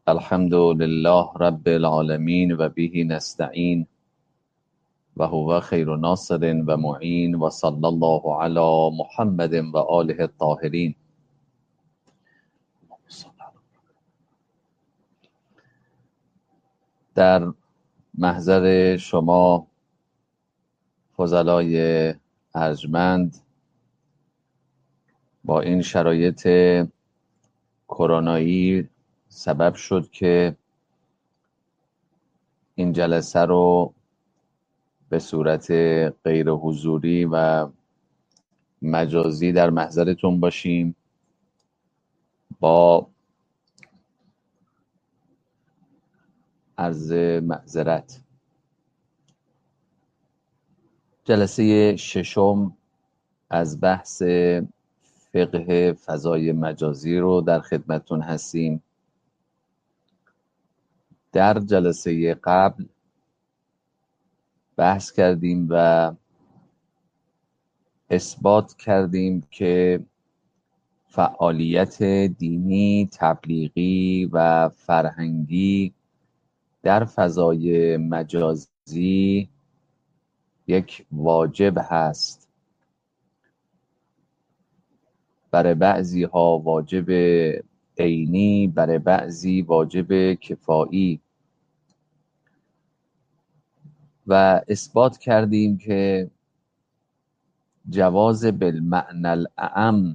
الحمد لله رب العالمين و به نستعين و هو خیر ناصر و معین و صلی الله علی محمد و آله الطاهرین. در محضر شما فضلای ارجمند با این شرایط کرونایی سبب شد که این جلسه رو به صورت غیر حضوری و مجازی در محضرتون باشیم. با عرض معذرت، جلسه ششم از بحث فقه فضای مجازی رو در خدمتتون هستیم. در جلسه قبل بحث کردیم و اثبات کردیم که فعالیت دینی، تبلیغی و فرهنگی در فضای مجازی یک واجب هست. برای بعضی ها واجب عینی، برای بعضی واجب کفایی، و اثبات کردیم که جواز بالمعنی الاعم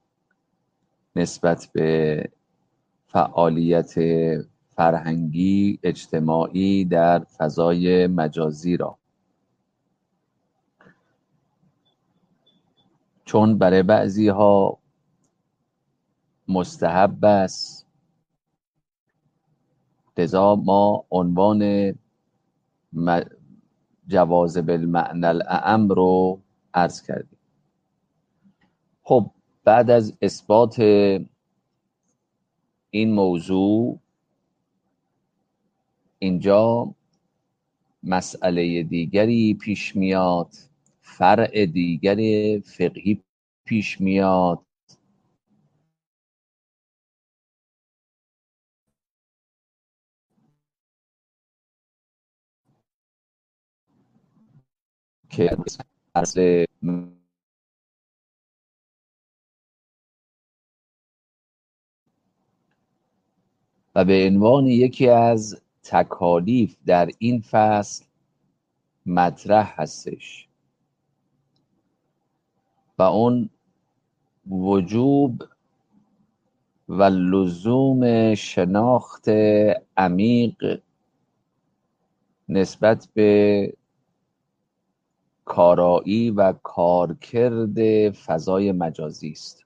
نسبت به فعالیت فرهنگی اجتماعی در فضای مجازی را، چون برای بعضی ها مستحب است، لذا ما عنوان جواز بالمعنی الاعم رو عرض کردیم. خب بعد از اثبات این موضوع، اینجا مسئله دیگری پیش میاد، فرع دیگر فقهی پیش میاد که اصل و به عنوان یکی از تکالیف در این فصل مطرح هستش و اون وجوب و لزوم شناخت عمیق نسبت به کارایی و کارکرد فضای مجازی است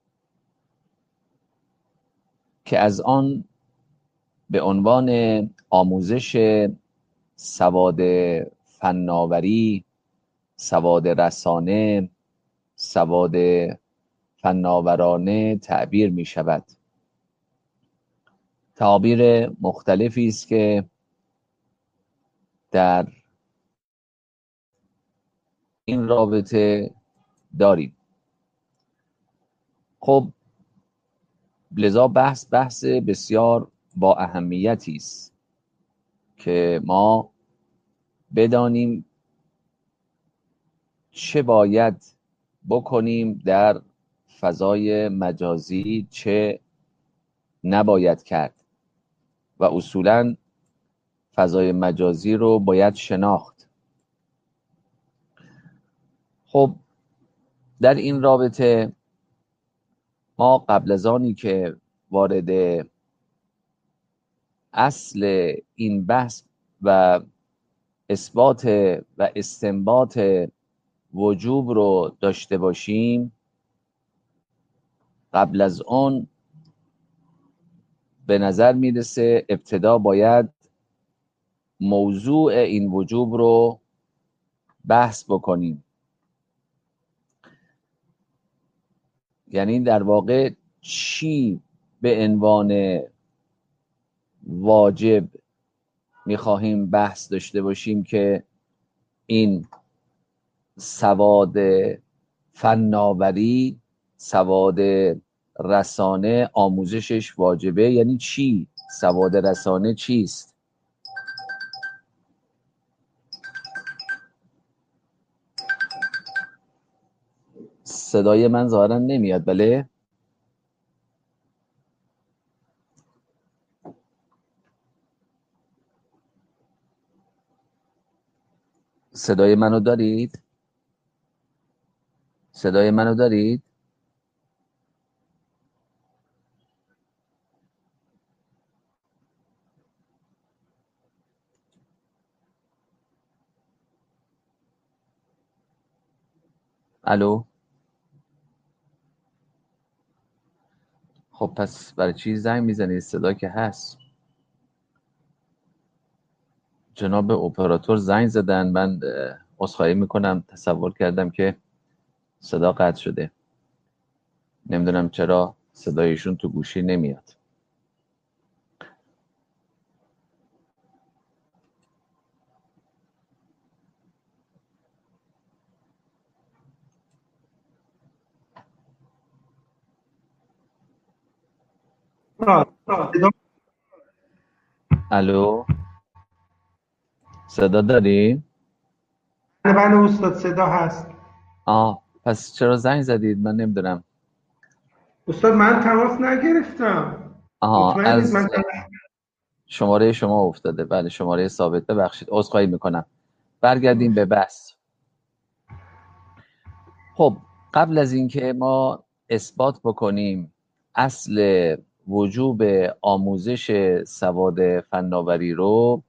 که از آن به عنوان آموزش سواد فناوری، سواد رسانه، سواد فناورانه تعبیر می شود. تعابیر مختلفی است که در این رابطه داریم. خب لذا بحث بسیار با اهمیتی است که ما بدانیم چه باید بکنیم در فضای مجازی، چه نباید کرد و اصولاً فضای مجازی رو باید شناخت. خب در این رابطه ما قبل از آنی که وارد اصل این بحث و اثبات و استنباط وجوب رو داشته باشیم، قبل از آن به نظر میرسه ابتدا باید موضوع این وجوب رو بحث بکنیم. یعنی در واقع چی به عنوان واجب میخواهیم بحث داشته باشیم که این سواد فناوری، سواد رسانه آموزشش واجبه. یعنی چی سواد رسانه چیست؟ صدای من ظاهرا نمیاد. بله صدای منو دارید؟ صدای منو دارید؟ الو؟ خب پس برای چی زنگ میزنید؟ صدا که هست. جناب اپراتور زنگ زدن. من عذرخواهی میکنم، تصور کردم که صدا قطع شده. نمیدونم چرا صدایشون تو گوشی نمیاد. الو؟ صدا داری؟ بله استاد صدا هست. پس چرا زنگ زدید؟ من نمیدونم. استاد من تماس نگرفتم. مطمئنید از من شماره شما افتاده. بله شماره ثابت. ببخشید، عذرخواهی میکنم. برگردیم به بحث. خب قبل از اینکه ما اثبات بکنیم اصل وجوب آموزش سواد فناوری رو،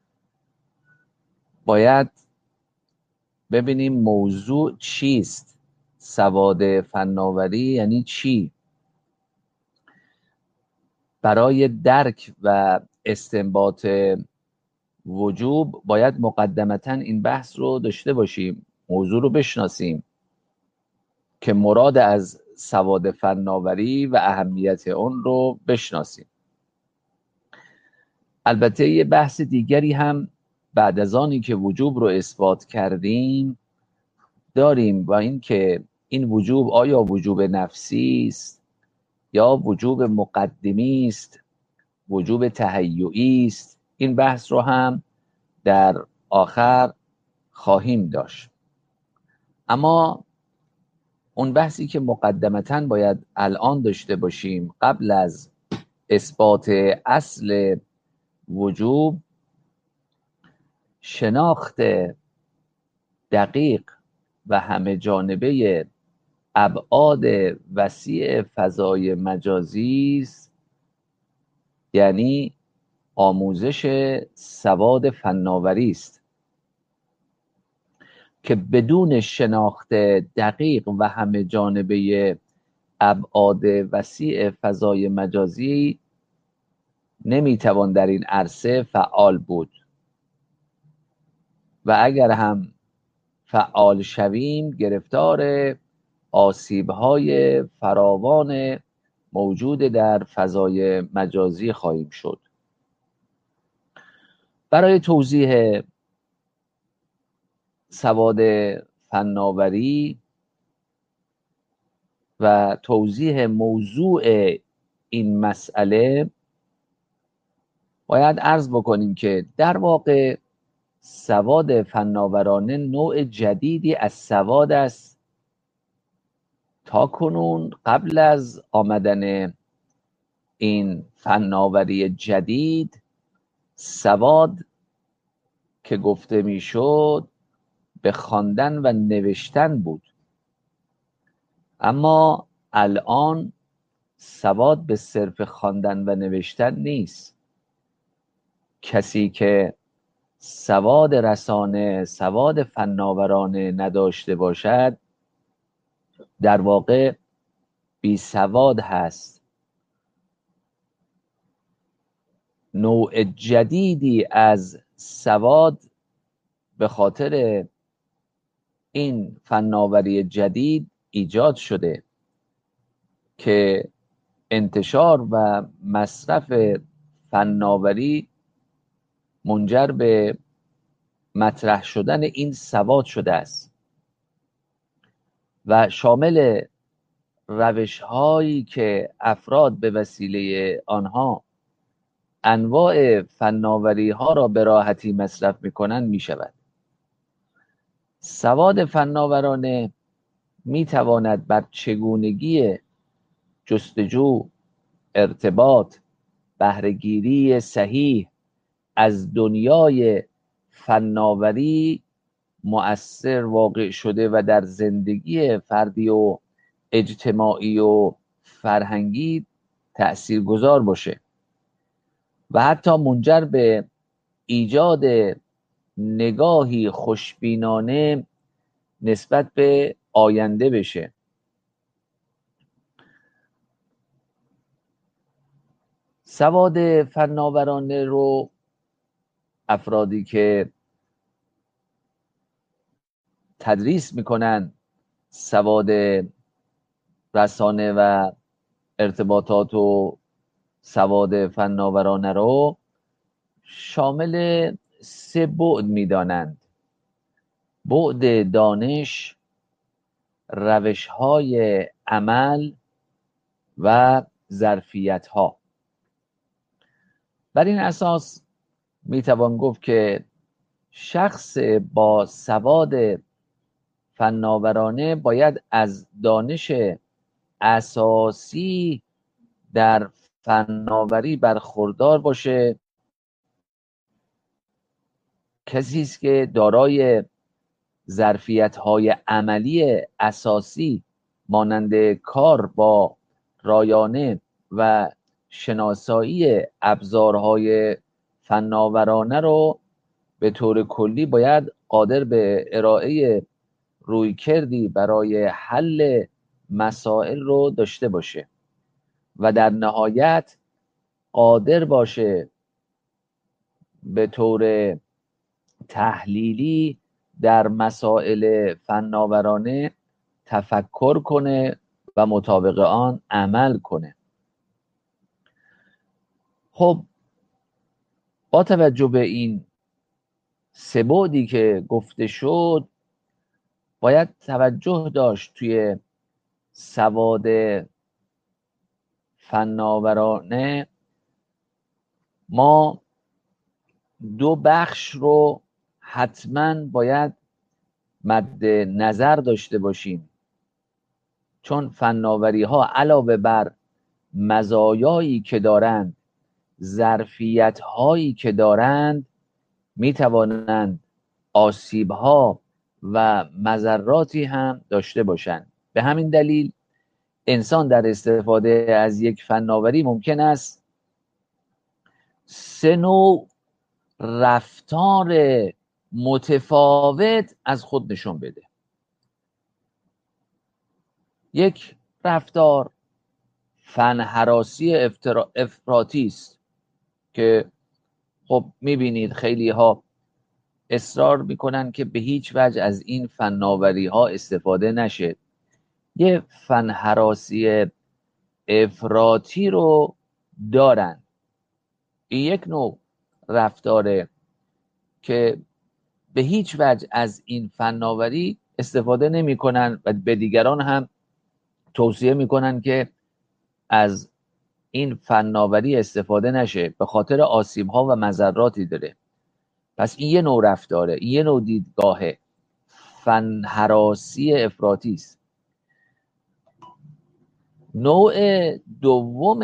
باید ببینیم موضوع چیست. سواد فناوری یعنی چی؟ برای درک و استنباط وجوب باید مقدمتا این بحث رو داشته باشیم، موضوع رو بشناسیم که مراد از سواد فناوری و اهمیت اون رو بشناسیم. البته یه بحث دیگری هم بعد از آنی که وجوب رو اثبات کردیم داریم، و این که این وجوب آیا وجوب نفسی است یا وجوب مقدمی است، وجوب تهیعی است. این بحث رو هم در آخر خواهیم داشت. اما اون بحثی که مقدمتاً باید الان داشته باشیم قبل از اثبات اصل وجوب، شناخت دقیق و همه جانبه ابعاد وسیع فضای مجازی است، یعنی آموزش سواد فناوری است که بدون شناخت دقیق و همه جانبه ابعاد وسیع فضای مجازی نمیتوان در این عرصه فعال بود، و اگر هم فعال شویم گرفتار آسیب‌های فراوان موجود در فضای مجازی خواهیم شد. برای توضیح سواد فناوری و توضیح موضوع این مسئله باید عرض بکنیم که در واقع سواد فناورانه نوع جدیدی از سواد است. تا کنون قبل از آمدن این فناوری جدید، سواد که گفته میشد به خواندن و نوشتن بود، اما الان سواد به صرف خواندن و نوشتن نیست. کسی که سواد رسانه، سواد فناورانه نداشته باشد در واقع بی سواد هست. نوع جدیدی از سواد به خاطر این فناوری جدید ایجاد شده که انتشار و مصرف فناوری منجر به مطرح شدن این سواد شده است و شامل روش هایی که افراد به وسیله آنها انواع فناوری ها را به راحتی مصرف میکنند میشود. سواد فناورانه میتواند بر چگونگی جستجو، ارتباط، بهره‌گیری صحیح از دنیای فناوری مؤثر واقع شده و در زندگی فردی و اجتماعی و فرهنگی تأثیرگذار باشه و حتی منجر به ایجاد نگاهی خوشبینانه نسبت به آینده بشه. سواد فناورانه رو افرادی که تدریس میکنن سواد رسانه و ارتباطات و سواد فناورانه رو شامل 3 بعد میدانند: بعد دانش، روش‌های عمل و ظرفیت‌ها. بر این اساس میتوان گفت که شخص با سواد فناورانه باید از دانش اساسی در فناوری برخوردار باشه. کسی است که دارای ظرفیت‌های عملی اساسی مانند کار با رایانه و شناسایی ابزارهای فناورانه رو به طور کلی باید قادر به ارائه رویکردی برای حل مسائل رو داشته باشه و در نهایت قادر باشه به طور تحلیلی در مسائل فناورانه تفکر کنه و مطابق آن عمل کنه. خب با توجه به این 3 بعدی که گفته شد باید توجه داشت توی سواد فناورانه ما 2 بخش رو حتما باید مد نظر داشته باشیم، چون فناوری ها علاوه بر مزایایی که دارند، ظرفیت هایی که دارند، می توانند آسیب ها و مضراتی هم داشته باشند. به همین دلیل انسان در استفاده از یک فناوری ممکن است 3 نوع رفتار متفاوت از خود نشون بده. یک رفتار فنهراسی افراطی است که خب میبینید خیلی ها اصرار میکنن که به هیچ وجه از این فناوری ها استفاده نشه. یه فنهراسی افراطی رو دارن. این یک نوع رفتاره که به هیچ وجه از این فناوری استفاده نمی کنن و به دیگران هم توصیه میکنن که از این فناوری استفاده نشه به خاطر آسیب ها و مضراتی داره. پس این یه نوع رفتاره، این یه نوع دیدگاه فنهراسی افراطی است. نوع دوم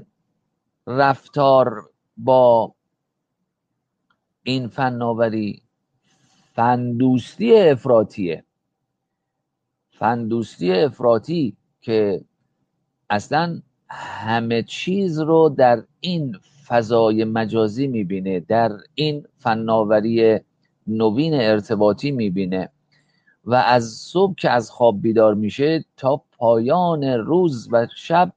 رفتار با این فناوری فندوستی افراطیه. فندوستی افراطی که اصلا همه چیز رو در این فضای مجازی میبینه، در این فناوری نوین ارتباطی میبینه و از صبح که از خواب بیدار میشه تا پایان روز و شب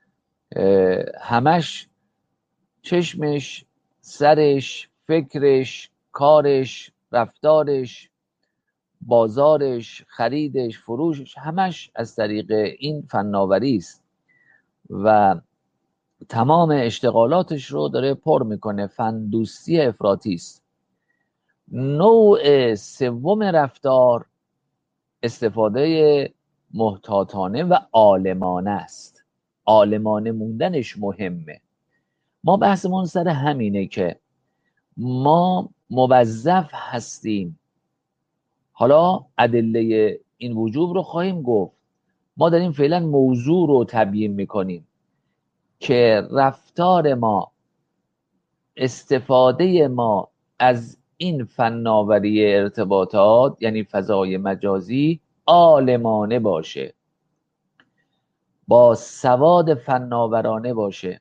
همش چشمش، سرش، فکرش، کارش، رفتارش، بازارش، خریدش، فروشش، همش از طریق این فناوری است و تمام اشتغالاتش رو داره پر میکنه. فندوستی افراطی است. نوع سوم رفتار استفاده محتاطانه و عالمانه است. عالمانه موندنش مهمه. ما بحثمون سر همینه که ما موظف هستیم. حالا ادله این وجوب رو خواهیم گفت. ما داریم فعلا موضوع رو تبیین میکنیم که رفتار ما، استفاده ما از این فناوری ارتباطات یعنی فضای مجازی عالمانه باشه، با سواد فناورانه باشه.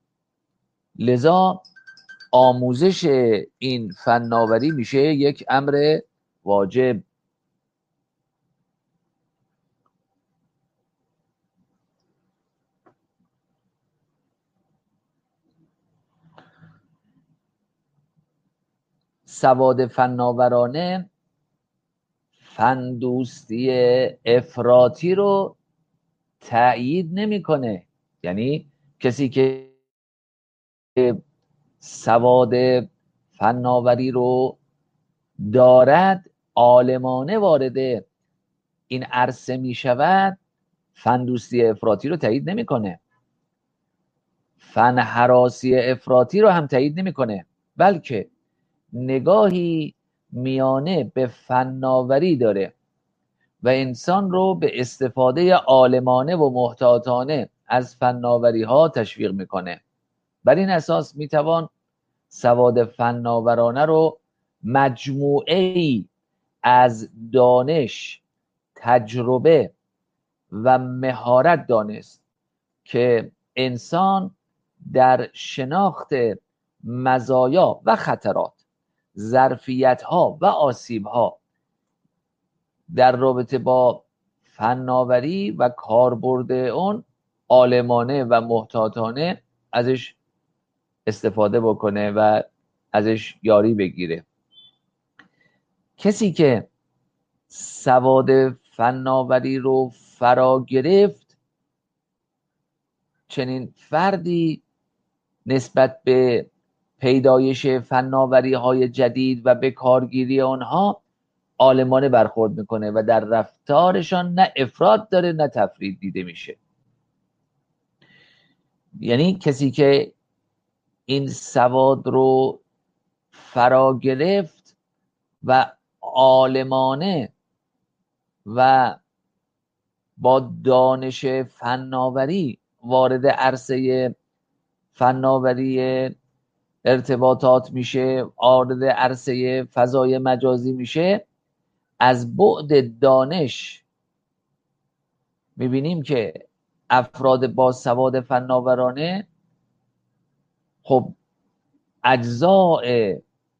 لذا آموزش این فناوری میشه یک امر واجب. سواد فناورانه فندوستی افراطی رو تأیید نمیکنه. یعنی کسی که سواد فناوری رو دارد، عالمانه وارد این عرصه می شود، فندوستی افراطی رو تایید نمیکنه، فن هراسی افراطی رو هم تایید نمیکنه، بلکه نگاهی میانه به فناوری داره و انسان رو به استفاده عالمانه و محتاطانه از فناوری ها تشویق میکنه. بر این اساس میتوان سواد فناورانه رو مجموعه‌ای از دانش، تجربه و مهارت دانست که انسان در شناخت مزایا و خطرات، ظرفیت‌ها و آسیب‌ها در رابطه با فناوری و کاربرد اون عالمانه و محتاطانه ازش استفاده بکنه و ازش یاری بگیره. کسی که سواد فناوری رو فرا گرفت، چنین فردی نسبت به پیدایش فناوری های جدید و به کارگیری آنها عالمانه برخورد میکنه و در رفتارشان نه افراط داره نه تفرید دیده میشه. یعنی کسی که این سواد رو فرا گرفت و عالمانه و با دانش فناوری وارد عرصه فناوری ارتباطات میشه، وارد عرصه فضای مجازی میشه، از بعد دانش میبینیم که افراد با سواد فناورانه خب اجزاء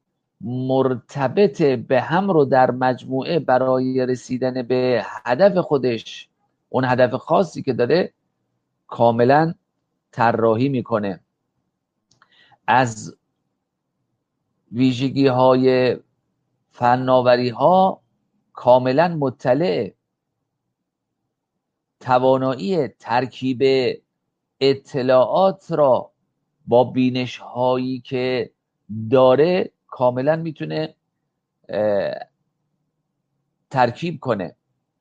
مرتبط به هم رو در مجموعه برای رسیدن به هدف خودش، اون هدف خاصی که داره، کاملا طراحی میکنه. از ویژگی های فناوری ها کاملا مطلع، توانایی ترکیب اطلاعات را با بینش هایی که داره کاملا میتونه ترکیب کنه.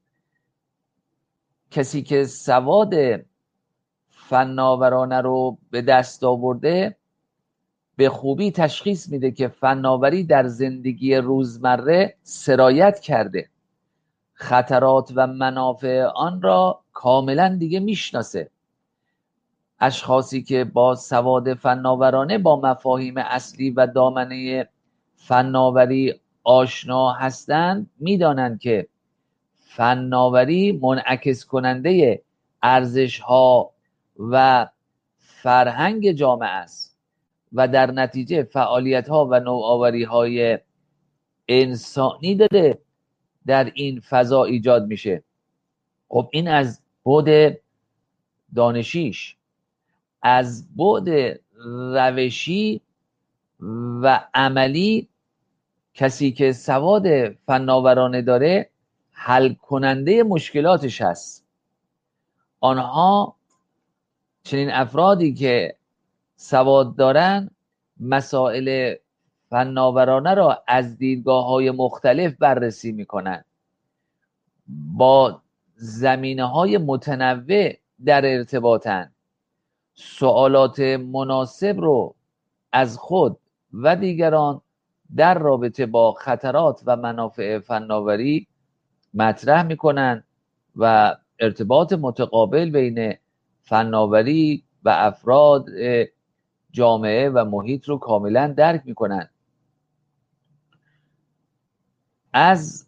کسی که سواد فناورانه رو به دست آورده به خوبی تشخیص میده که فناوری در زندگی روزمره سرایت کرده، خطرات و منافع آن را کاملا دیگه میشناسه. اشخاصی که با سواد فناورانه با مفاهیم اصلی و دامنه فناوری آشنا هستند میدانند که فناوری منعکس کننده ارزش‌ها و فرهنگ جامعه است و در نتیجه فعالیت‌ها و نوآوری‌های انسانی داره در این فضا ایجاد میشه. خب این از بعد دانشیش. از بعد روشی و عملی، کسی که سواد فناورانه داره حل کننده مشکلاتش هست. آنها، چنین افرادی که سواد دارن، مسائل فناورانه را از دیدگاه‌های مختلف بررسی میکنن، با زمینه‌های متنوع در ارتباطن. سوالات مناسب رو از خود و دیگران در رابطه با خطرات و منافع فناوری مطرح میکنن و ارتباط متقابل بین فناوری و افراد جامعه و محیط رو کاملا درک میکنن. از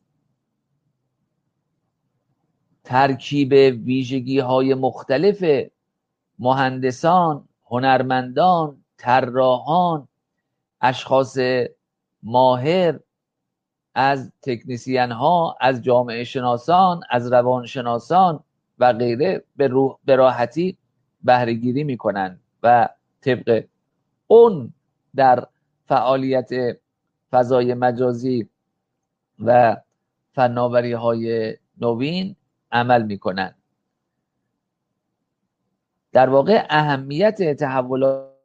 ترکیب ویژگی های مختلف مهندسان، هنرمندان، طراحان، اشخاص ماهر، از تکنیسین ها، از جامعه شناسان، از روانشناسان و غیره به راحتی بهره گیری میکنن و طبق اون در فعالیت فضای مجازی و فناوری های نوین عمل میکنن. در واقع اهمیت تحولات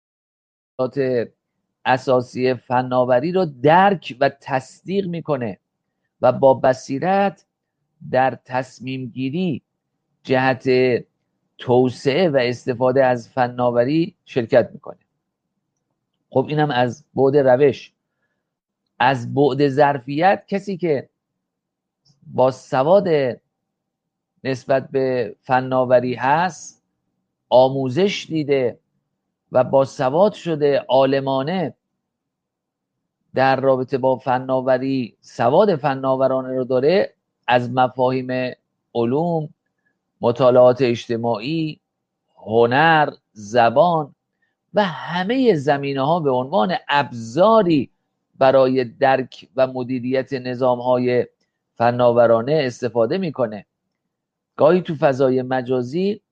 اساسی فناوری رو درک و تصدیق میکنه و با بصیرت در تصمیم گیری جهت توسعه و استفاده از فناوری شرکت میکنه. خب اینم از بعد روش. از بعد ظرفیت، کسی که با سواد نسبت به فناوری هست، آموزش دیده و با سواد شده، عالمانه در رابطه با فناوری سواد فناورانه رو داره، از مفاهیم علوم، مطالعات اجتماعی، هنر، زبان و همه زمینه‌ها به عنوان ابزاری برای درک و مدیریت نظام‌های فناورانه استفاده میکنه. گاهی تو فضای مجازی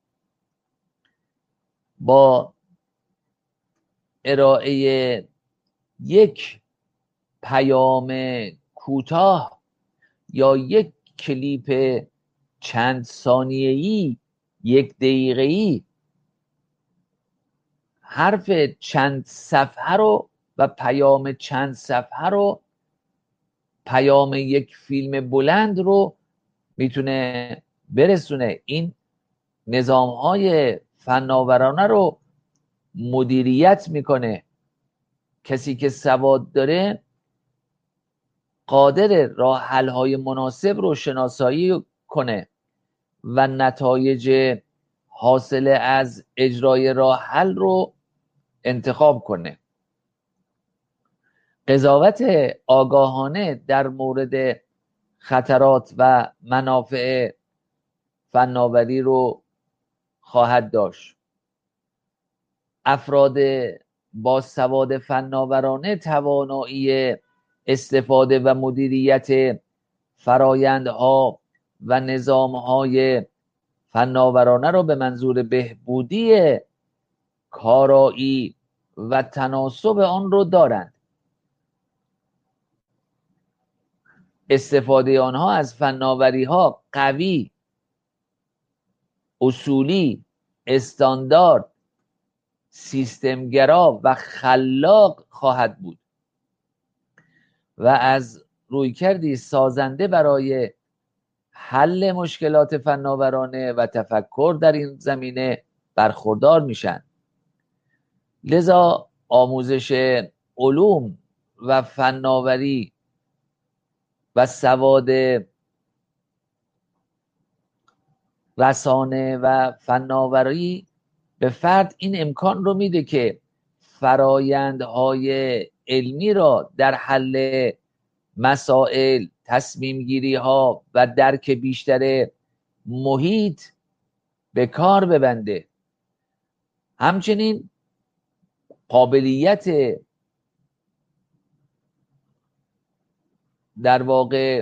با ارائه یک پیام کوتاه یا یک کلیپ چند ثانیه‌ای، یک دقیقه‌ای، حرف چند صفحه رو و پیام چند صفحه رو، پیام یک فیلم بلند رو میتونه برسونه. این نظام‌های فناورانه رو مدیریت میکنه. کسی که سواد داره قادر راه حل‌های مناسب رو شناسایی کنه و نتایج حاصل از اجرای راه حل رو انتخاب کنه. قضاوت آگاهانه در مورد خطرات و منافع فناوری رو خواهد داشت. افراد با سواد فناورانه توانایی استفاده و مدیریت فرایندها و نظامهای فناورانه را به منظور بهبودی کارایی و تناسب آن رو دارند. استفاده آنها از فناوری ها قوی، اصولی، استاندارد، سیستمگرا و خلاق خواهد بود و از رویکردی سازنده برای حل مشکلات فناورانه و تفکر در این زمینه برخوردار میشن. لذا آموزش علوم و فناوری و سواد رسانه و فناوری به فرد این امکان رو میده که فرایندهای علمی را در حل مسائل، تصمیم گیری ها و درک بیشتر محیط به کار ببنده. همچنین قابلیت در واقع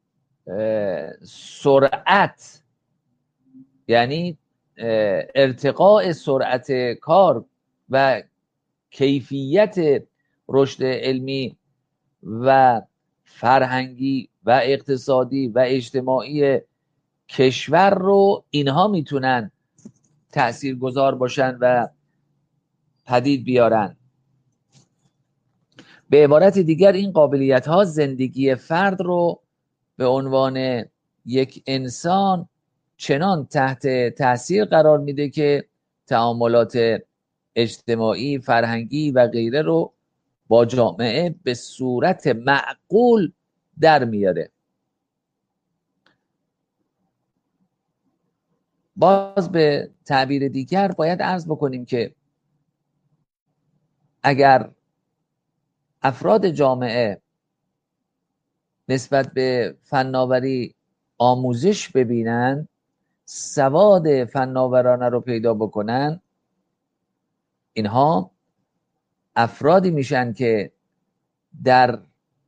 سرعت، یعنی ارتقاء سرعت کار و کیفیت رشد علمی و فرهنگی و اقتصادی و اجتماعی کشور رو، اینها میتونن تأثیرگذار باشن و پدید بیارن. به عبارت دیگر این قابلیت ها زندگی فرد رو به عنوان یک انسان چنان تحت تأثیر قرار میده که تعاملات اجتماعی، فرهنگی و غیره رو با جامعه به صورت معقول در میاره. باز به تعبیر دیگر باید عرض بکنیم که اگر افراد جامعه نسبت به فناوری آموزش ببینن، سواد فناورانه رو پیدا بکنن، اینها افرادی میشن که در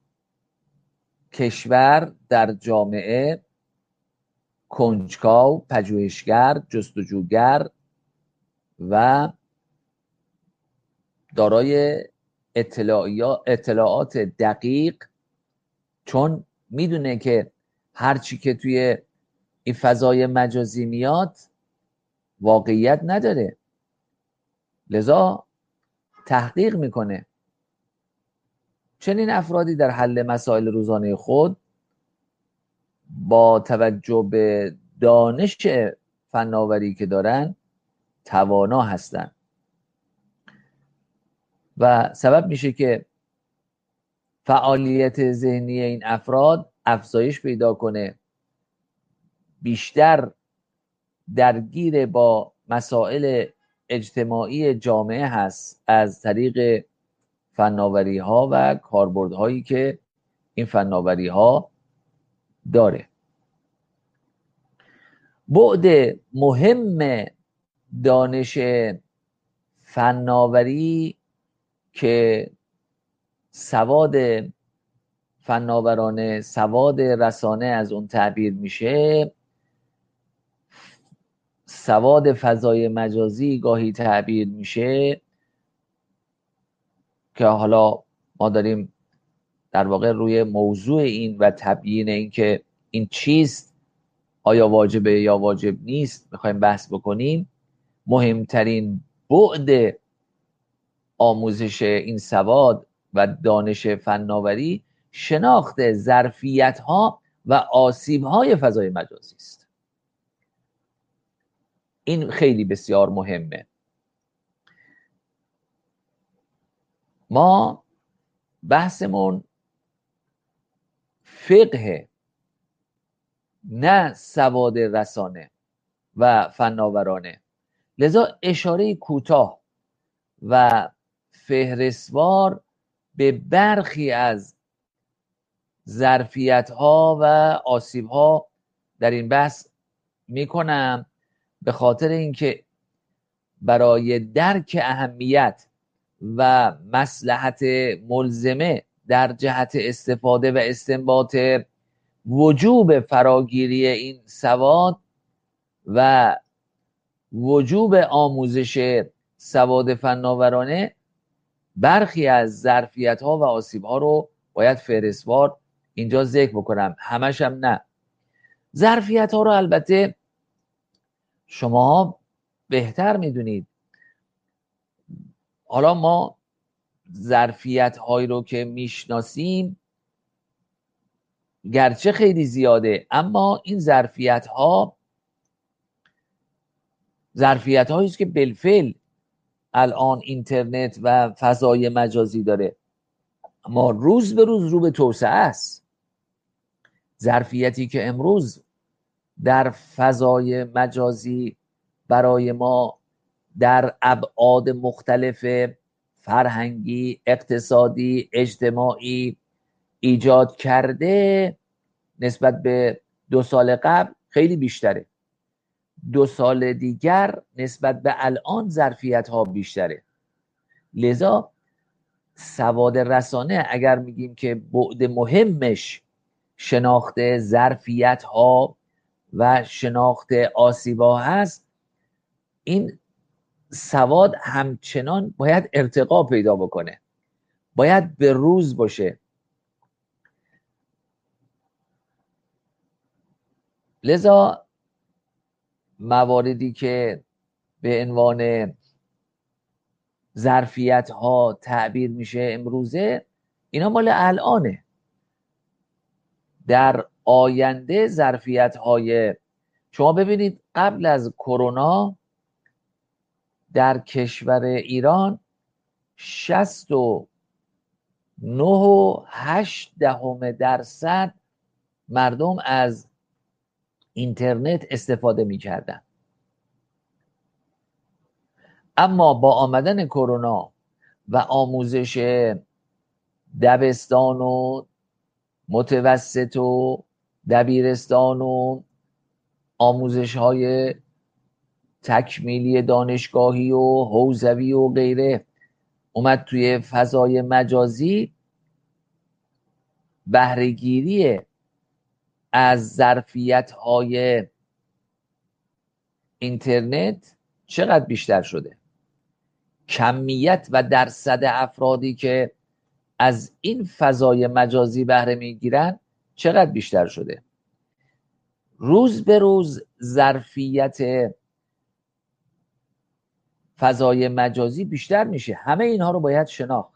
کشور، در جامعه کنجکاو، پژوهشگر، جستجوگر و دارای اطلاعات دقیق، چون میدونه که هرچی که توی این فضای مجازی میاد واقعیت نداره، لذا تحقیق میکنه. چنین افرادی در حل مسائل روزانه خود با توجه به دانش فناوری که دارن توانا هستن و سبب میشه که فعالیت ذهنی این افراد افزایش پیدا کنه، بیشتر درگیر با مسائل اجتماعی جامعه هست از طریق فناوری ها و کاربردهایی که این فناوری ها داره. بعد مهم دانش فناوری که سواد فناورانه، سواد رسانه از اون تعبیر میشه، سواد فضای مجازی گاهی تعبیر میشه، که حالا ما داریم در واقع روی موضوع این و تبیین این که این چیست، آیا واجبه یا واجب نیست میخوایم بحث بکنیم. مهمترین بعد آموزش این سواد و دانش فناوری شناخت ظرفیت ها و آسیب های فضای مجازی است. این خیلی بسیار مهمه. ما بحثمون فقه، نه سواد رسانه و فناورانه، لذا اشاره کوتاه و فهرستوار به برخی از ظرفیت‌ها و آسیب‌ها در این بحث میکنم، به خاطر اینکه برای درک اهمیت و مصلحت ملزمه در جهت استفاده و استنباط وجوب فراگیری این سواد و وجوب آموزش سواد فناورانه، برخی از ظرفیت‌ها و آسیب‌ها رو باید فهرستوار اینجا ذکر بکنم، همش هم نه. ظرفیت‌ها رو البته شما بهتر میدونید. حالا ما ظرفیت‌هایی رو که میشناسیم گرچه خیلی زیاده، اما این ظرفیت‌هایی است که بالفعل الان اینترنت و فضای مجازی داره، اما روز به روز رو به توسعه است. ظرفیتی که امروز در فضای مجازی برای ما در ابعاد مختلف فرهنگی، اقتصادی، اجتماعی ایجاد کرده، نسبت به 2 سال قبل خیلی بیشتره. 2 سال دیگر نسبت به الان ظرفیت ها بیشتره. لذا سواد رسانه اگر میگیم که بعد مهمش شناخت ظرفیت ها و شناخت آسیبا هست، این سواد همچنان باید ارتقا پیدا بکنه، باید به روز باشه. لذا مواردی که به عنوان ظرفیت ها تعبیر میشه امروزه، اینا مال الانه. در آینده ظرفیت های، شما ببینید قبل از کرونا در کشور ایران 69.8% مردم از اینترنت استفاده می‌کردن. اما با آمدن کرونا و آموزش دبستان و متوسط و دبیرستان و آموزش‌های تکمیلی دانشگاهی و حوزوی و غیره اومد توی فضای مجازی، بهره‌گیری از ظرفیت‌های اینترنت چقدر بیشتر شده؟ کمیت و درصد افرادی که از این فضای مجازی بهره میگیرن چقدر بیشتر شده؟ روز به روز ظرفیت فضای مجازی بیشتر میشه. همه اینها رو باید شناخت.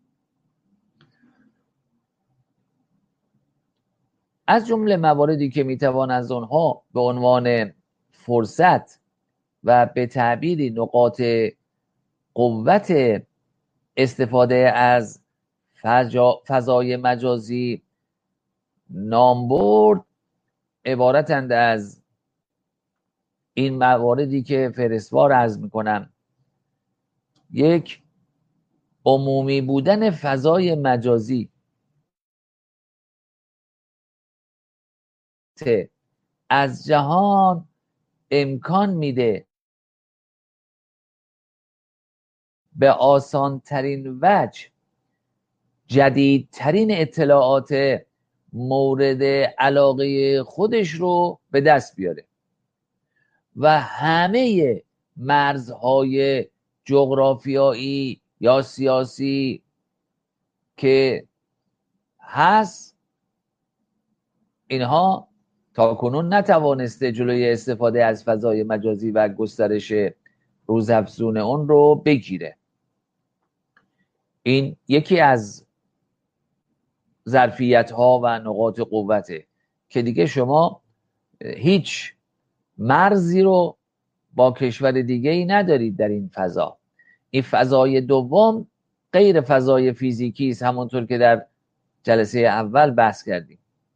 از جمله مواردی که میتوان از آنها به عنوان فرصت و به تعبیری نقاط قوت استفاده از فضای مجازی نام برد، عبارتند از این مواردی که فهرستوار عرض میکنم. یک، عمومی بودن فضای مجازی از جهان امکان میده به آسان ترین وجه جدیدترین اطلاعات مورد علاقه خودش رو به دست بیاره و همه مرزهای جغرافیایی یا سیاسی که هست، اینها تاکنون نتوانسته جلوی استفاده از فضای مجازی و گسترش روزافزون اون رو بگیره. این یکی از ظرفیت ها و نقاط قوته که دیگه شما هیچ مرزی رو با کشور دیگه ای ندارید در این فضا. این فضای دوم غیر فضای فیزیکی است، همونطور که در جلسه اول بحث کردیم.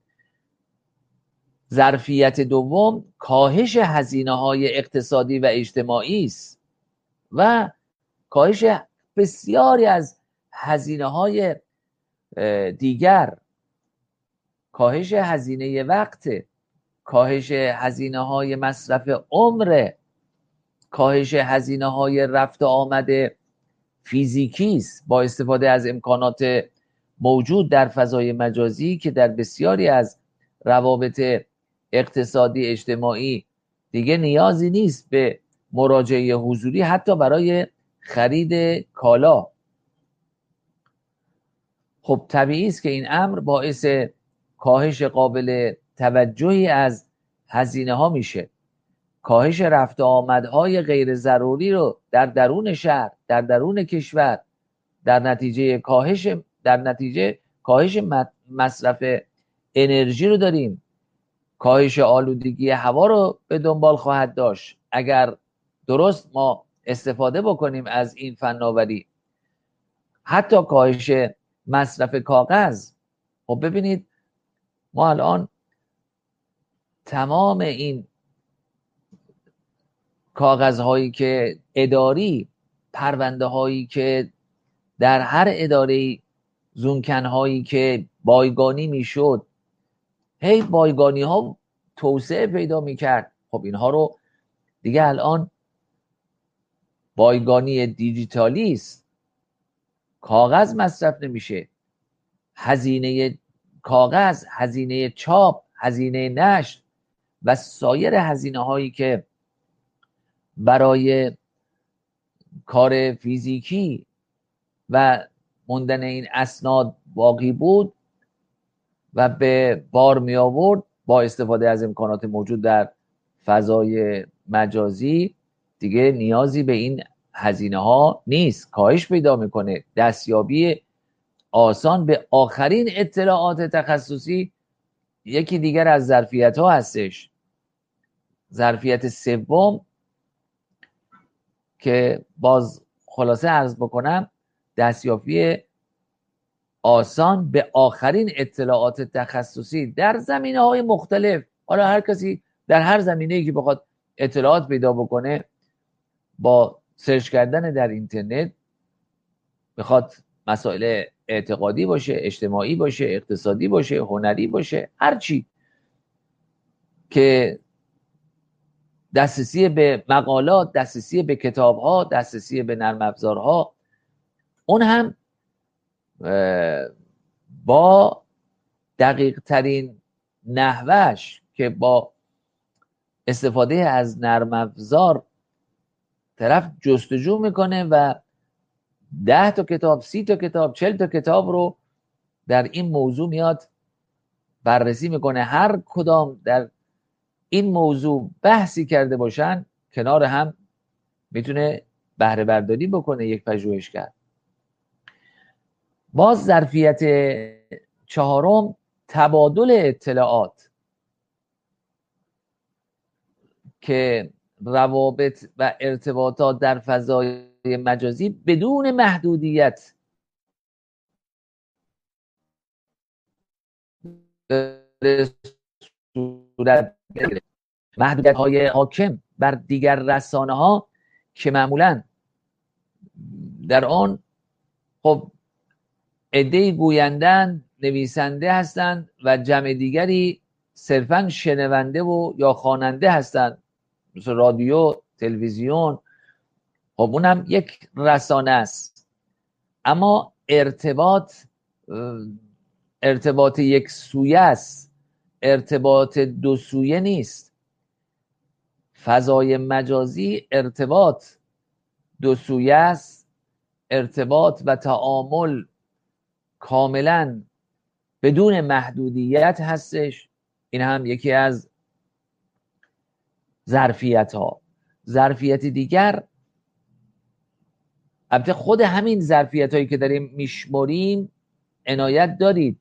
ظرفیت دوم کاهش هزینه‌های اقتصادی و اجتماعی است و کاهش بسیاری از هزینه‌های دیگر، کاهش هزینه وقت، کاهش هزینه‌های مصرف عمر، کاهش هزینه‌های رفت و آمد فیزیکی است با استفاده از امکانات موجود در فضای مجازی که در بسیاری از روابط اقتصادی اجتماعی دیگه نیازی نیست به مراجعه حضوری حتی برای خرید کالا. خب طبیعی است که این امر باعث کاهش قابل توجهی از هزینه ها میشه. کاهش رفت و آمدهای غیر ضروری رو در درون شهر، در درون کشور، در نتیجه کاهش مصرف انرژی رو داریم. کاهش آلودگی هوا رو به دنبال خواهد داشت اگر درست ما استفاده بکنیم از این فناوری. حتی کاهش مصرف کاغذ. خب ببینید ما الان تمام این کاغذهایی که اداری، پرونده هایی که در هر اداره، زونکن هایی که بایگانی میشد، هی بایگانی ها توسعه پیدا میکرد. خب اینها رو دیگه الان بایگانی دیجیتالی است، کاغذ مصرف نمیشه. هزینه کاغذ، هزینه چاپ، هزینه نشر و سایر هزینه هایی که برای کار فیزیکی و موندن این اسناد باقی بود و به بار می آورد، با استفاده از امکانات موجود در فضای مجازی دیگه نیازی به این هزینه ها نیست، کاهش پیدا میکنه. دستیابی آسان به آخرین اطلاعات تخصصی یکی دیگر از ظرفیت ها هستش. ظرفیت سوم که باز خلاصه عرض بکنم دستیابی آسان به آخرین اطلاعات تخصصی در زمینه‌های مختلف. حالا هر کسی در هر زمینه‌ای که بخواد اطلاعات پیدا بکنه با سرچ کردن در اینترنت، بخواد مسائل اعتقادی باشه، اجتماعی باشه، اقتصادی باشه، هنری باشه، هر چی که دسترسی به مقالات، دسترسی به کتاب‌ها، دسترسی به نرم افزارها، اون هم با دقیق ترین نحوش که با استفاده از نرم افزار طرف جستجو میکنه و 10 تا کتاب، 30 تا کتاب، 40 تا کتاب رو در این موضوع میاد بررسی میکنه. هر کدام در این موضوع بحثی کرده باشن کنار هم میتونه بهره برداری بکنه یک پژوهشگر. باز ظرفیت چهارم تبادل اطلاعات که روابط و ارتباطات در فضای مجازی بدون محدودیت صورت بگیره. محدودیت های حاکم بر دیگر رسانه ها که معمولا در آن خب عده‌ای گویندن، نویسنده هستند و جمع دیگری صرفا شنونده و یا خواننده هستند، مثل رادیو، تلویزیون. خب اونم یک رسانه است، اما ارتباط یک سویه است، ارتباط دو سویه نیست. فضای مجازی ارتباط دو سویه است، ارتباط و تعامل کاملا بدون محدودیت هستش. این هم یکی از ظرفیت ها. ظرفیت دیگر، البته خود همین ظرفیت هایی که داریم میشمریم عنایت دارید،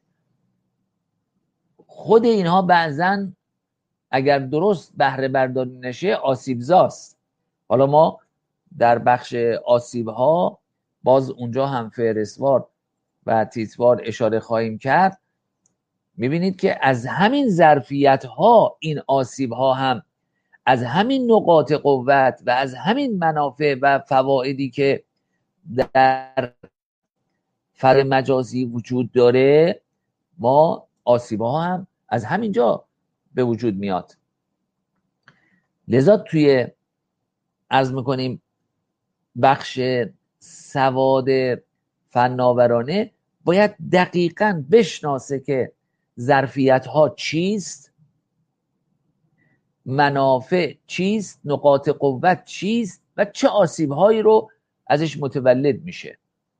خود اینها بعضا اگر درست بهره برداری نشه آسیبزاست. حالا ما در بخش آسیب ها باز اونجا هم فهرستوار و تیتروار اشاره خواهیم کرد. میبینید که از همین ظرفیت ها این آسیب ها هم از همین نقاط قوت و از همین منافع و فوایدی که در فضای مجازی وجود داره، ما آسیب ها هم از همینجا به وجود میاد. لذا توی عرض میکنیم بخش سواد فناورانه باید دقیقاً بشناسه که ظرفیت ها چیست، منافع چیست، نقاط قوت چیست و چه آسیب هایی رو ازش متولد میشه.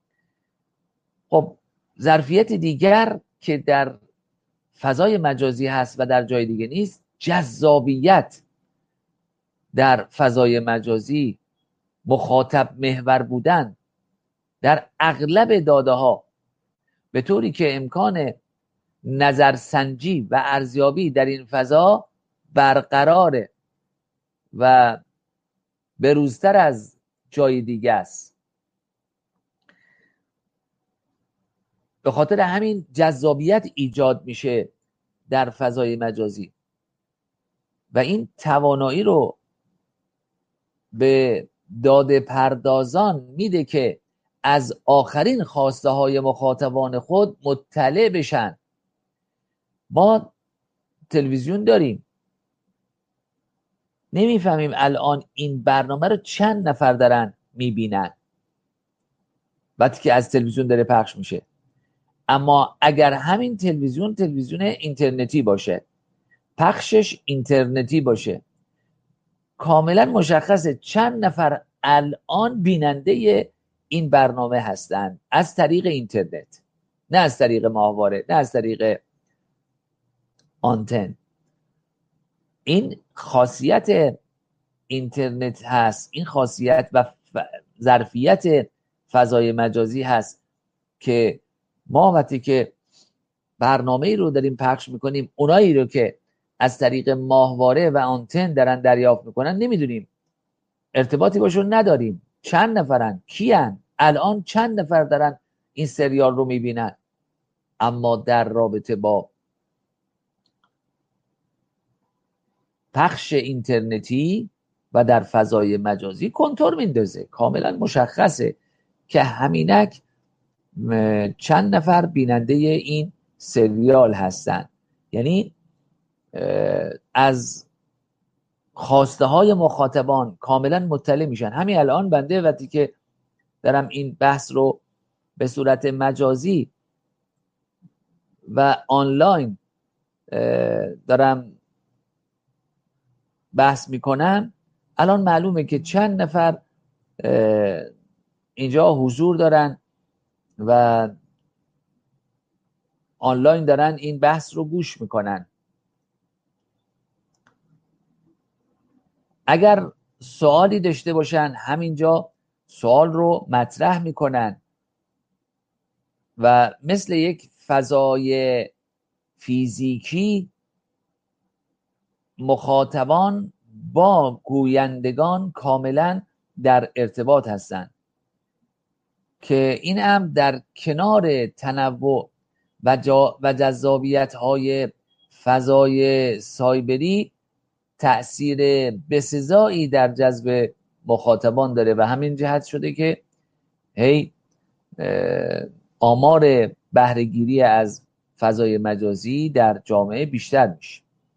خب ظرفیت دیگر که در فضای مجازی هست و در جای دیگه نیست، جذابیت در فضای مجازی، مخاطب محور بودن در اغلب داده ها، به طوری که امکان نظرسنجی و ارزیابی در این فضا برقراره و بروزتر از جای دیگه است. به خاطر همین جذابیت ایجاد میشه در فضای مجازی و این توانایی رو به داده پردازان میده که از آخرین خواسته های مخاطبان خود مطلع بشن. ما تلویزیون داریم، نمیفهمیم الان این برنامه رو چند نفر دارن میبینن وقتی که از تلویزیون داره پخش میشه. اما اگر همین تلویزیون اینترنتی باشه، پخشش اینترنتی باشه، کاملا مشخصه چند نفر الان بیننده این برنامه هستند از طریق اینترنت، نه از طریق ماهواره، نه از طریق آنتن. این خاصیت اینترنت هست، این خاصیت و ظرفیت فضای مجازی هست که ما وقتی که برنامه‌ای رو داریم پخش میکنیم، اونایی رو که از طریق ماهواره و آنتن دارن دریافت میکنن نمیدونیم، ارتباطی باشون نداریم، چند نفرن، کیان، الان چند نفر دارن این سریال رو میبینن. اما در رابطه با پخش اینترنتی و در فضای مجازی کنتور میندازه. کاملا مشخصه که همینک چند نفر بیننده این سریال هستن. یعنی از خواسته های مخاطبان کاملا مطلع میشن. همین الان بنده وقتی که دارم این بحث رو به صورت مجازی و آنلاین دارم بحث میکنم، الان معلومه که چند نفر اینجا حضور دارن و آنلاین دارن این بحث رو گوش میکنن. اگر سوالی داشته باشن همینجا سوال رو مطرح میکنن و مثل یک فضای فیزیکی مخاطبان با گویندگان کاملا در ارتباط هستند که این هم در کنار تنوع و جذابیت های فضای سایبری تأثیر بسزایی در جذب مخاطبان داره و همین جهت شده که آمار بهره‌گیری از فضای مجازی در جامعه بیشتر میشه.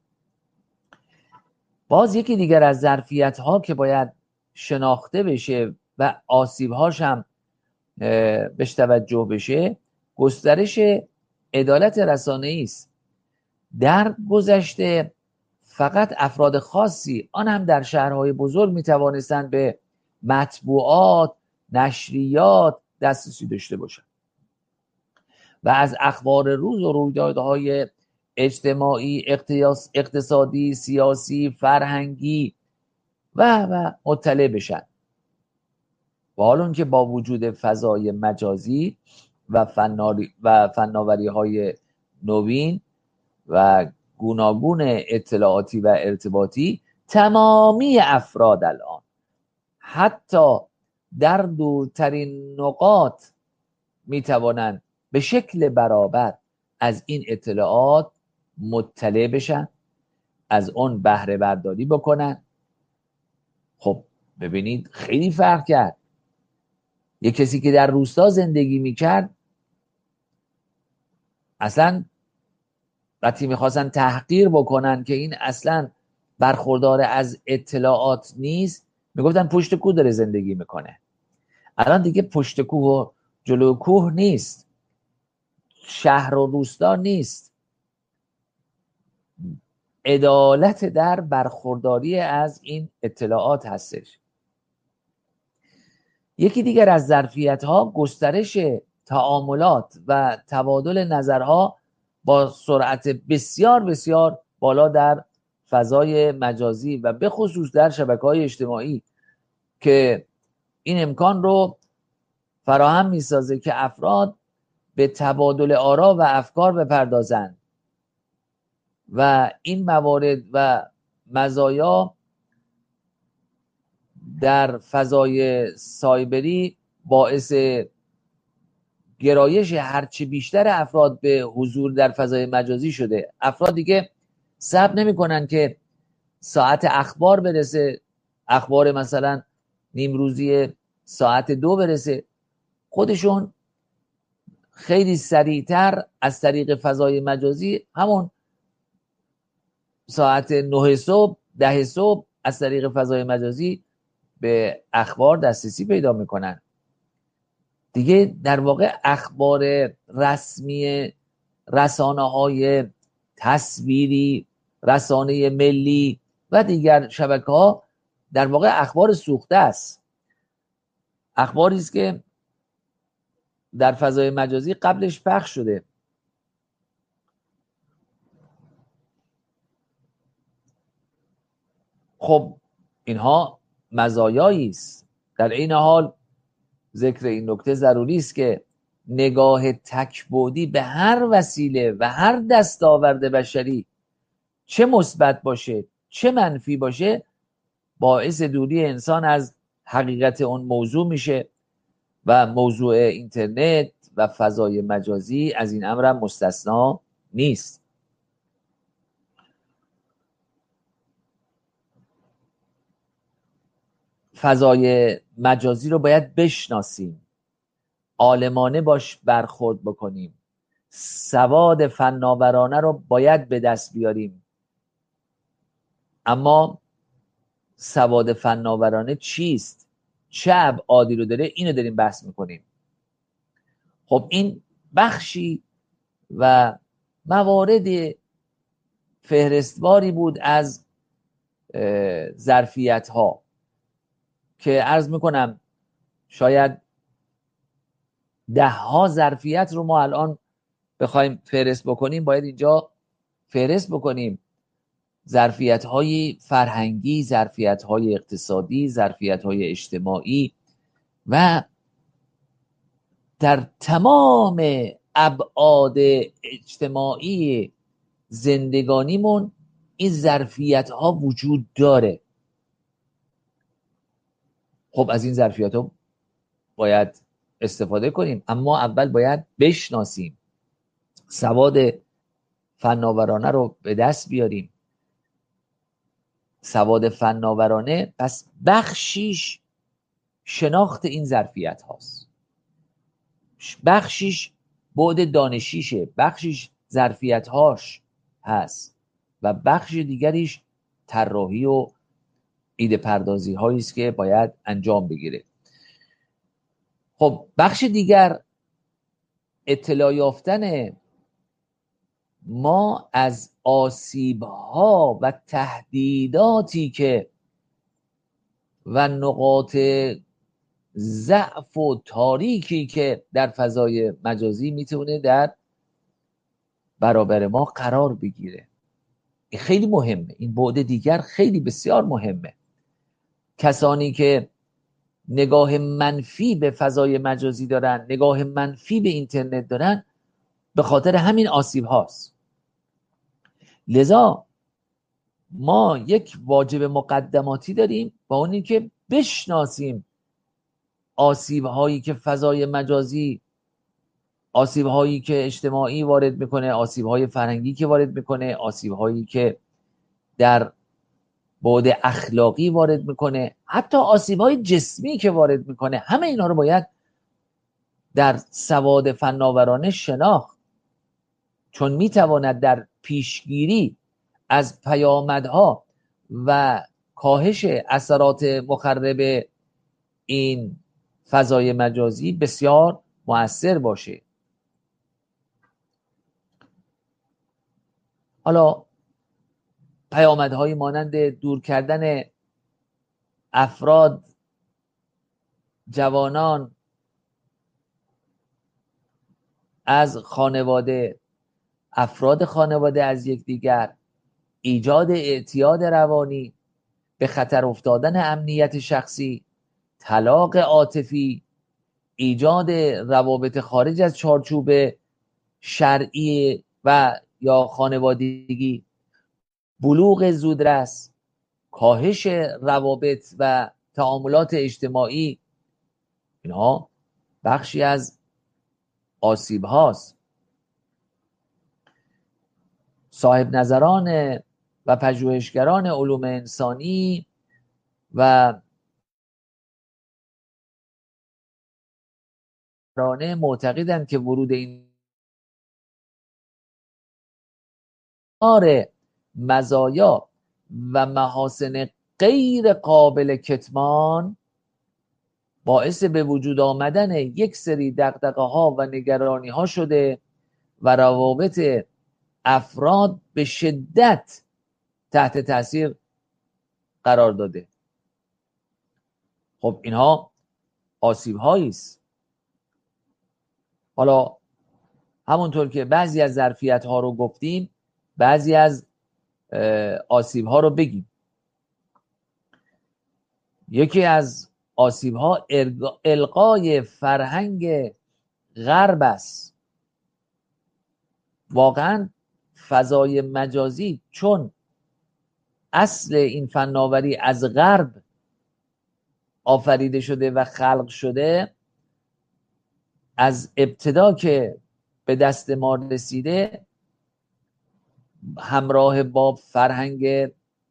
باز یکی دیگر از ظرفیت ها که باید شناخته بشه و آسیب هاش هم بهش توجه بشه، گسترش عدالت رسانه‌ای است. در گذشته فقط افراد خاصی، آن هم در شهرهای بزرگ، میتوانستند به مطبوعات، نشریات دسترسی داشته باشند و از اخبار روز و رویدادهای اجتماعی، اقتصادی، سیاسی، فرهنگی و مطلع بشن. و حالا که با وجود فضای مجازی و فناوری های نوین و گوناگون اطلاعاتی و ارتباطی، تمامی افراد الان حتی در دورترین نقاط میتوانند به شکل برابر از این اطلاعات مطلع بشن، از اون بهره برداری بکنن. خب ببینید خیلی فرق کرد. یک کسی که در روستا زندگی میکرد، اصلا وقتی میخواستن تحقیر بکنن که این اصلا برخوردار از اطلاعات نیست، میگفتن پشت کوه داره زندگی میکنه. الان دیگه پشت کوه و جلو کوه نیست، شهر و روستا نیست، عدالت در برخورداری از این اطلاعات هستش. یکی دیگر از ظرفیت‌ها گسترش تعاملات و تبادل نظرها با سرعت بسیار بسیار بالا در فضای مجازی و به خصوص در شبکه‌های اجتماعی که این امکان رو فراهم می‌سازه که افراد به تبادل آرا و افکار بپردازند و این موارد و مزایا در فضای سایبری باعث گرایش هرچی بیشتر افراد به حضور در فضای مجازی شده. افراد دیگه صبر نمی‌کنن که ساعت اخبار برسه، اخبار مثلا نیمروزی ساعت 2 برسه، خودشون خیلی سریعتر از طریق فضای مجازی همون ساعت 9 صبح 10 صبح از طریق فضای مجازی به اخبار دسترسی پیدا میکنن. دیگه در واقع اخبار رسمی رسانه‌های تصویری، رسانه ملی و دیگر شبکه‌ها در واقع اخبار سوخته است. اخباری است که در فضای مجازی قبلش پخش شده. خب اینها مزایایی است. در این حال ذکر این نکته ضروری است که نگاه تک‌بعدی به هر وسیله و هر دستاورد بشری، چه مثبت باشه چه منفی باشه، باعث دوری انسان از حقیقت اون موضوع میشه و موضوع اینترنت و فضای مجازی از این امر مستثنا نیست. فضای مجازی رو باید بشناسیم، عالمانه باش برخورد بکنیم، سواد فناورانه رو باید به دست بیاریم. اما سواد فناورانه چیست؟ چه ابعادی رو داره؟ اینو داریم بحث میکنیم. خب این بخشی و موارد فهرستواری بود از ظرفیت ها که عرض میکنم شاید 10 ظرفیت رو ما الان بخوایم فهرست بکنیم، باید اینجا فهرست بکنیم. ظرفیت های فرهنگی، ظرفیت های اقتصادی، ظرفیت های اجتماعی و در تمام ابعاد اجتماعی زندگانیمون این ظرفیت ها وجود داره. خب از این ظرفیت ها باید استفاده کنیم، اما اول باید بشناسیم، سواد فناورانه رو به دست بیاریم. سواد فناورانه پس بخشیش شناخت این ظرفیت هاست، بخشیش بعد دانشیشه، بخشیش ظرفیت هاش هست و بخش دیگریش طراحی و ایده پردازی هایی است که باید انجام بگیره. خب بخش دیگر اطلاع یافتن ما از آسیب ها و تهدیداتی که و نقاط ضعف و تاریکی که در فضای مجازی میتونه در برابر ما قرار بگیره. این خیلی مهمه، این بعد دیگر خیلی بسیار مهمه. کسانی که نگاه منفی به فضای مجازی دارن، نگاه منفی به اینترنت دارن، به خاطر همین آسیب هاست. لذا ما یک واجب مقدماتی داریم با اونی که بشناسیم آسیب هایی که فضای مجازی، آسیب هایی که اجتماعی وارد میکنه، آسیب های فرهنگی که وارد میکنه، آسیب هایی که در بعد اخلاقی وارد میکنه، حتی آسیب های جسمی که وارد میکنه. همه اینا رو باید در سواد فناورانه شناخت، چون میتواند در پیشگیری از پیامدها و کاهش اثرات مخرب این فضای مجازی بسیار مؤثر باشه. حالا پیامدهایی مانند دور کردن افراد، جوانان از خانواده، افراد خانواده از یکدیگر، ایجاد اعتیاد روانی، به خطر افتادن امنیت شخصی، طلاق عاطفی، ایجاد روابط خارج از چارچوب شرعی و یا خانوادگی، بلوغ زودرس، کاهش روابط و تعاملات اجتماعی، اینها بخشی از آسیب هاست. صاحب نظران و پژوهشگران علوم انسانی و معتقدند که ورود این مزایا و محاسن غیر قابل کتمان باعث به وجود آمدن یک سری دغدغه ها و نگرانی ها شده و روابط افراد به شدت تحت تاثیر قرار داده. خب اینها آسیب هایی است. حالا همونطور که بعضی از ظرفیت ها رو گفتیم، بعضی از آسیب ها رو بگیم. یکی از آسیب ها القای فرهنگ غرب است. واقعا فضای مجازی چون اصل این فناوری از غرب آفریده شده و خلق شده از ابتدا که به دست ما رسیده همراه با فرهنگ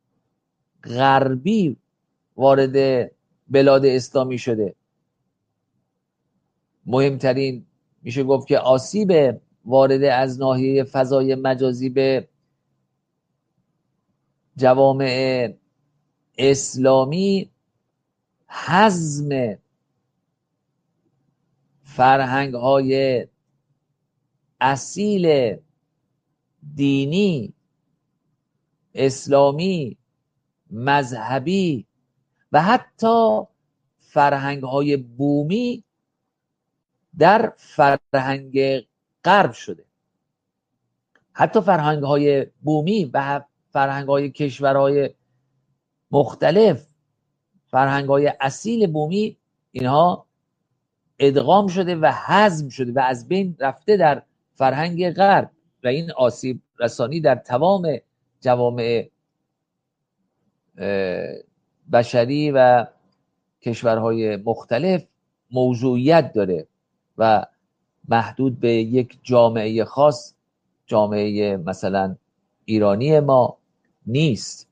غربی وارد بلاد اسلامی شده. مهمترین میشه گفت که آسیب وارد از ناحیه فضای مجازی به جوامع اسلامی هضم فرهنگ های اصیل دینی اسلامی مذهبی و حتی فرهنگ های بومی در فرهنگ غرب شده. حتی فرهنگ های بومی و فرهنگ های کشورهای مختلف، فرهنگ های اصیل بومی، اینها ادغام شده و هضم شده و از بین رفته در فرهنگ غرب و این آسیب رسانی در تمام جوامع بشری و کشورهای مختلف موضوعیت داره و محدود به یک جامعه خاص، جامعه مثلا ایرانی ما نیست.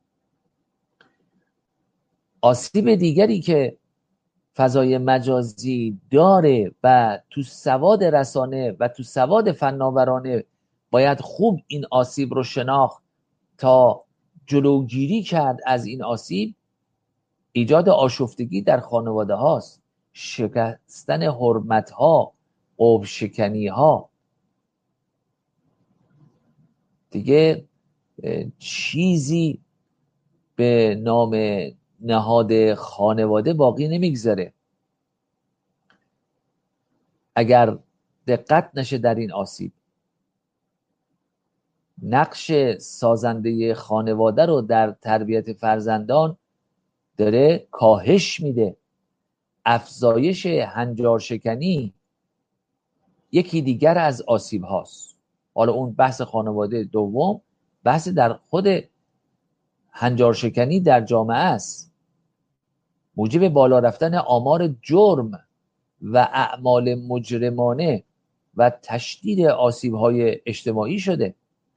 آسیب دیگری که فضای مجازی داره و تو سواد رسانه و تو سواد فناورانه باید خوب این آسیب رو شناخت تا جلوگیری کرد از این آسیب، ایجاد آشفتگی در خانواده هاست، شکستن حرمت ها، قوم شکنی ها. دیگه چیزی به نام نهاد خانواده باقی نمیگذاره اگر دقت نشه در این آسیب. نقش سازنده خانواده رو در تربیت فرزندان داره کاهش میده. افزایش هنجار شکنی یکی دیگر از آسیب هاست. حالا اون بحث خانواده دوم، بحث در خود هنجار شکنی در جامعه است. موجب بالا رفتن آمار جرم و اعمال مجرمانه و تشدید آسیب‌های اجتماعی شده.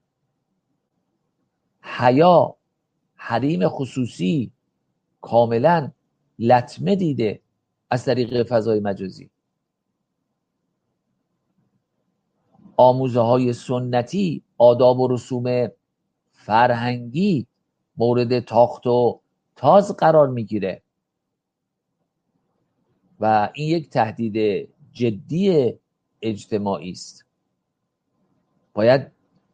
حیا، حریم خصوصی کاملا لطمه دیده از طریق فضای مجازی. آموزه های سنتی، آداب و رسوم فرهنگی مورد تاخت و تاز قرار میگیره و این یک تهدید جدی اجتماعی است. باید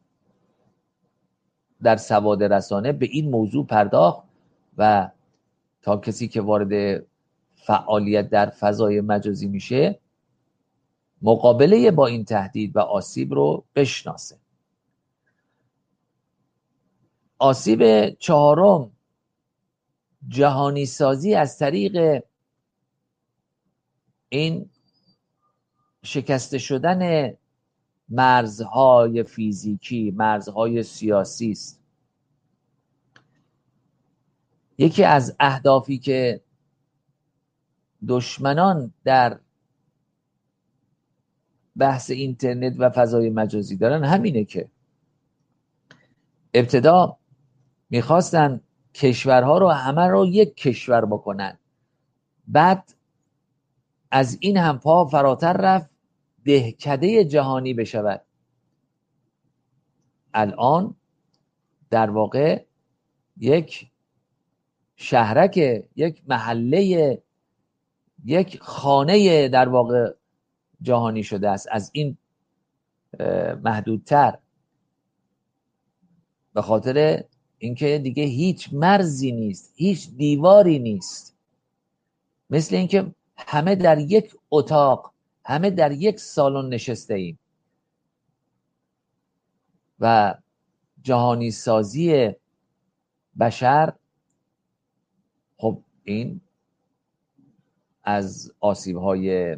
در سواد رسانه به این موضوع پرداخت و تا کسی که وارد فعالیت در فضای مجازی میشه مقابله با این تهدید و آسیب رو بشناسه. آسیب چهارم، جهانی سازی از طریق این شکسته شدن مرزهای فیزیکی، مرزهای سیاسی است. یکی از اهدافی که دشمنان در بحث اینترنت و فضای مجازی دارن همینه که ابتدا میخواستن کشورها رو همه رو یک کشور بکنن، بعد از این هم پا فراتر رفت دهکده جهانی بشود. الان در واقع یک شهرک، یک محله، یک خانه در واقع جهانی شده است. از این محدودتر، به خاطر اینکه دیگه هیچ مرزی نیست، هیچ دیواری نیست. مثل اینکه همه در یک اتاق، همه در یک سالن نشسته ایم و جهانی سازی بشر خب این از آسیب‌های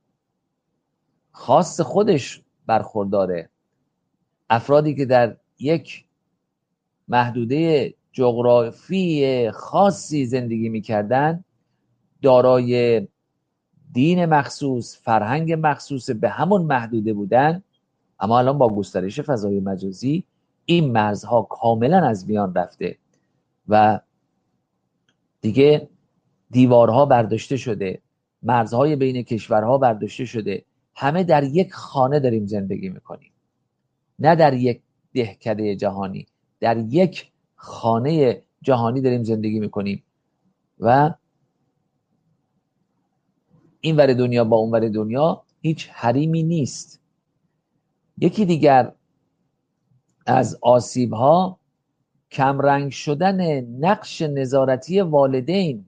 خاص خودش برخورداره. افرادی که در یک محدوده جغرافی خاصی زندگی می‌کردن دارای دین مخصوص، فرهنگ مخصوص به همون محدوده بودن، اما الان با گسترش فضای مجازی این مرزها کاملا از میان رفته و دیگه دیوارها برداشته شده، مرزهای بین کشورها برداشته شده، همه در یک خانه داریم زندگی میکنیم، نه در یک دهکده جهانی، در یک خانه جهانی داریم زندگی میکنیم و این ور دنیا با اون ور دنیا هیچ حریمی نیست. یکی دیگر از آسیب‌ها کمرنگ شدن نقش نظارتی والدین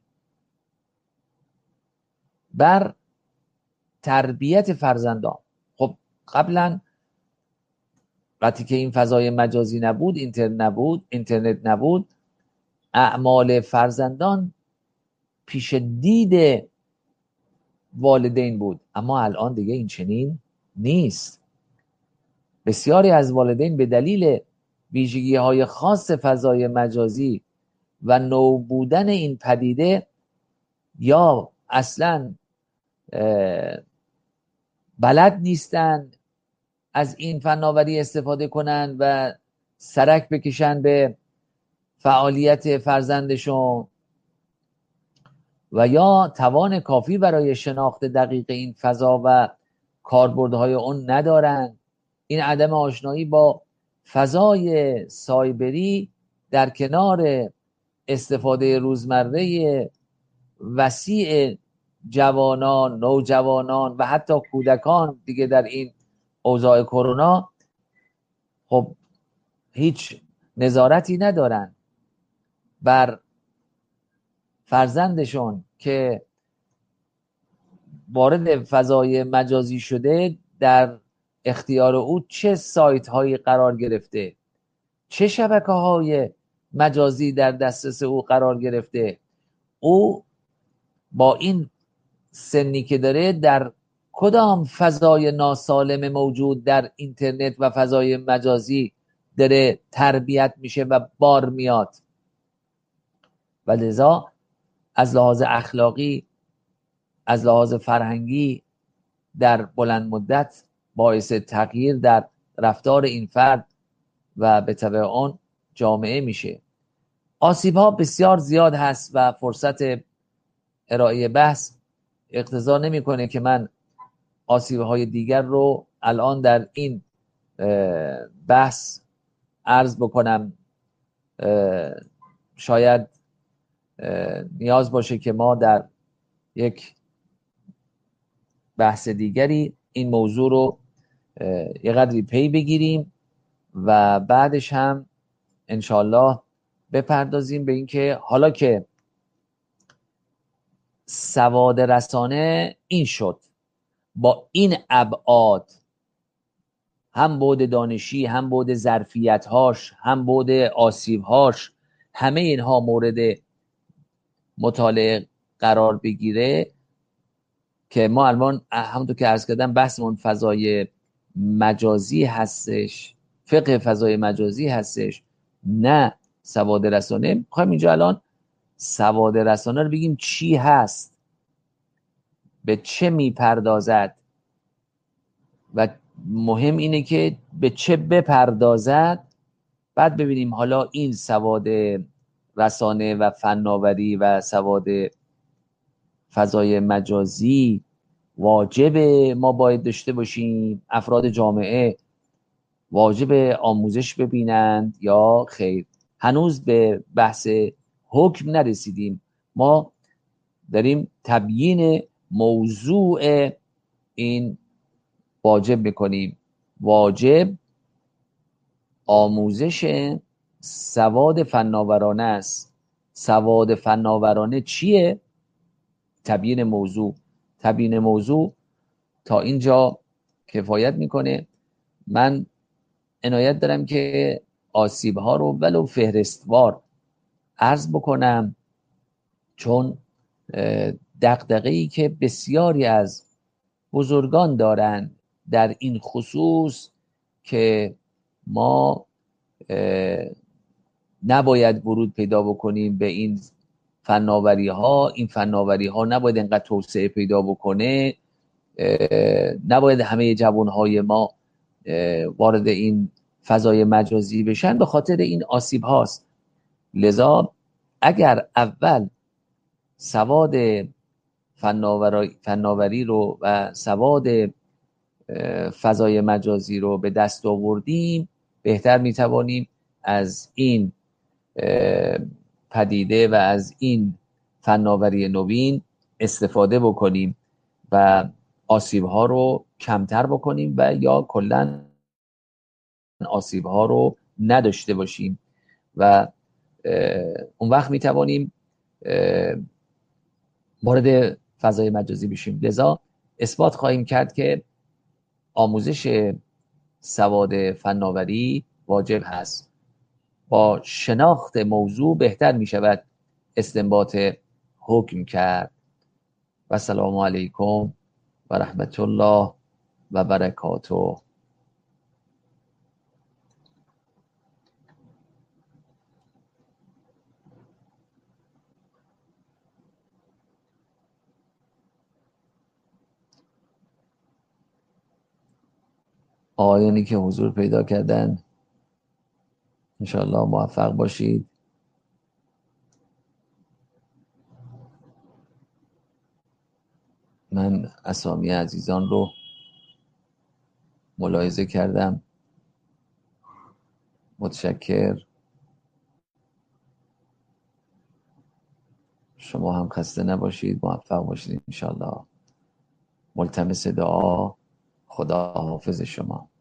بر تربیت فرزندان. خب قبلا وقتی که این فضای مجازی نبود، اینترنت نبود، اعمال فرزندان پیش دید والدین بود، اما الان دیگه این چنین نیست. بسیاری از والدین به دلیل ویژگی‌های خاص فضای مجازی و نو بودن این پدیده یا اصلا بلد نیستن از این فناوری استفاده کنن و سرک بکشن به فعالیت فرزندشون و یا توان کافی برای شناخت دقیق این فضا و کاربردهای اون ندارن. این عدم آشنایی با فضای سایبری در کنار استفاده روزمره وسیع جوانان، نوجوانان و حتی کودکان دیگه در این اوضاع کرونا خب هیچ نظارتی ندارن بر فرزندشون که وارد فضای مجازی شده، در اختیار او چه سایت هایی قرار گرفته، چه شبکه های مجازی در دسترس او قرار گرفته، او با این سنی که داره در کدام فضای ناسالم موجود در اینترنت و فضای مجازی داره تربیت میشه و بار میاد و لذا از لحاظ اخلاقی، از لحاظ فرهنگی در بلند مدت باعث تغییر در رفتار این فرد و به تبع آن جامعه میشه. آسیب ها بسیار زیاد هست و فرصت ارائه بحث اقتضا نمیکنه که من آسیب های دیگر رو الان در این بحث عرض بکنم. شاید نیاز باشه که ما در یک بحث دیگری این موضوع رو یه قدری پی بگیریم و بعدش هم انشالله بپردازیم به اینکه حالا که سواد رسانه این شد با این ابعاد، هم بعد دانشی، هم بعد ظرفیت‌هاش، هم بعد آسیب‌هاش، همه اینها مورد مطالعه قرار بگیره که ما الان همونطور که عرض کردم بحثمون فضای مجازی هستش، فقه فضای مجازی هستش، نه سواد رسانه. میخوایم اینجا الان سواد رسانه رو بگیم چی هست، به چه میپردازد و مهم اینه که به چه بپردازد، بعد ببینیم حالا این سواد رسانه و فناوری و سواد فضای مجازی واجبه ما باید داشته باشیم، افراد جامعه واجب آموزش ببینند یا خیر. هنوز به بحث حکم نرسیدیم، ما داریم تبیین موضوع این واجب میکنیم. واجب آموزش سواد فناورانه است. سواد فناورانه چیه؟ تبیین موضوع تا اینجا کفایت میکنه. من عنایت دارم که آسیب ها رو ولو فهرستوار عرض بکنم، چون دغدغه‌ای که بسیاری از بزرگان دارن در این خصوص که ما نباید ورود پیدا بکنیم به این فناوری ها، این فناوری ها نباید انقدر توسعه پیدا بکنه، نباید همه جوان های ما وارد این فضای مجازی بشن، به خاطر این آسیب هاست. لذا اگر اول سواد فناوری رو و سواد فضای مجازی رو به دست آوردیم، بهتر میتوانیم از این پدیده و از این فناوری نوین استفاده بکنیم و آسیب ها رو کمتر بکنیم و یا کلا آسیب ها رو نداشته باشیم و اون وقت میتوانیم وارد فضای مجازی بشیم. لذا اثبات خواهیم کرد که آموزش سواد فناوری واجب هست. با شناخت موضوع بهتر می شود استنباط حکم کرد. و السلام علیکم و رحمت الله و برکاته. آقایانی که حضور پیدا کردن انشاءالله موفق باشید. من اسامی عزیزان رو ملاحظه کردم. متشکر. شما هم خسته نباشید، موفق باشید انشاءالله. ملتمس دعا. خدا حافظ شما.